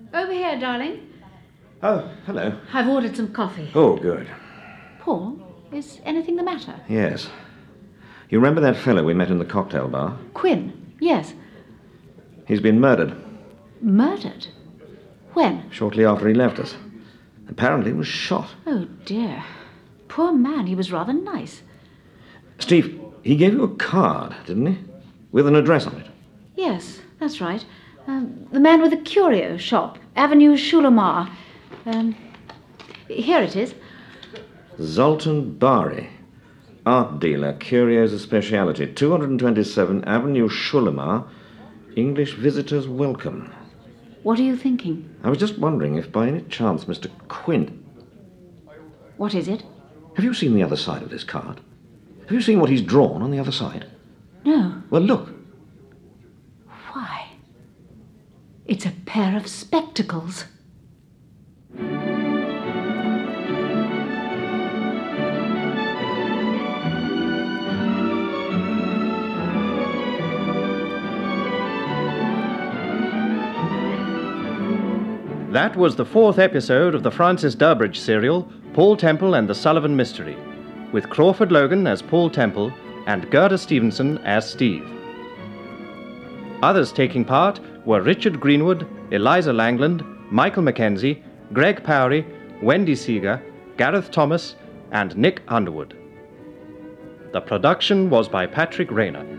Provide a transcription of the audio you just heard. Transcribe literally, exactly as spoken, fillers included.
Over here, darling. Oh, hello. I've ordered some coffee. Oh, good. Paul, is anything the matter? Yes. You remember that fellow we met in the cocktail bar? Quinn, yes. He's been murdered. Murdered? When? Shortly after he left us. Apparently was shot. Oh, dear. Poor man, he was rather nice. Steve, he gave you a card, didn't he? With an address on it. Yes, that's right. Um, the man with the curio shop, Avenue Shulamar. Um, here it is. Zoltan Bari, art dealer, curios of speciality, two twenty-seven Avenue Shulamar, English visitors welcome. What are you thinking? I was just wondering if by any chance Mister Quinn... What is it? Have you seen the other side of this card? Have you seen what he's drawn on the other side? No. Well, look. Why? It's a pair of spectacles. That was the fourth episode of the Francis Durbridge serial, Paul Temple and the Sullivan Mystery, with Crawford Logan as Paul Temple and Gerda Stevenson as Steve. Others taking part were Richard Greenwood, Eliza Langland, Michael Mackenzie, Greg Powery, Wendy Seeger, Gareth Thomas, and Nick Underwood. The production was by Patrick Rayner.